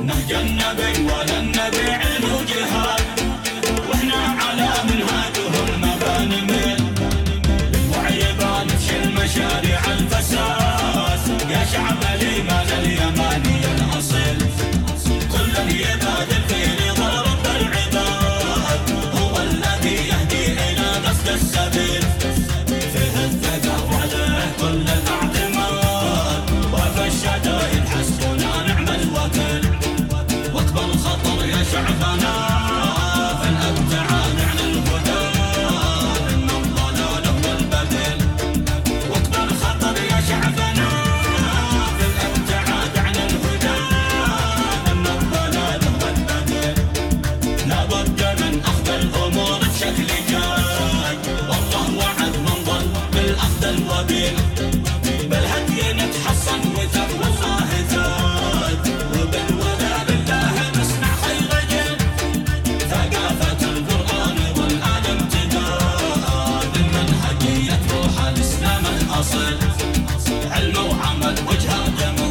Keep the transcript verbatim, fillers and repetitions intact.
نهج النبي ولا النبي علم وجهاد، واحنا على منهاجهم ما بنمل. وعيبا نفشل مشاريع الفساد، يا شعب الإيمان اليماني الأصيل، كل يبادر في رضا رب العباد، هو الذي يهدي إلى قصد السبيل. فيه الثقة وعليه كل الاعتماد، وفي الشدائد حسبنا نعم الوكيل. واكبر خطر يا شعبنا في الابتعاد عن الهدى، ان الضلال هو البديل. واكبر خطر يا شعبنا في الابتعاد عن الهدى، ان الضلال هو البديل. لابد من اخذ الامور بشكل جاد، والله وعد من ظل بالاخذ الوبيل. بالهدي نتحصن وتقوى الله زاد، وبالولاء لله نصنع خير جيل. ثقافة القرآن والآل امتداد، المنهجية روح الإسلام الأصيل. علم وعمل وجهاد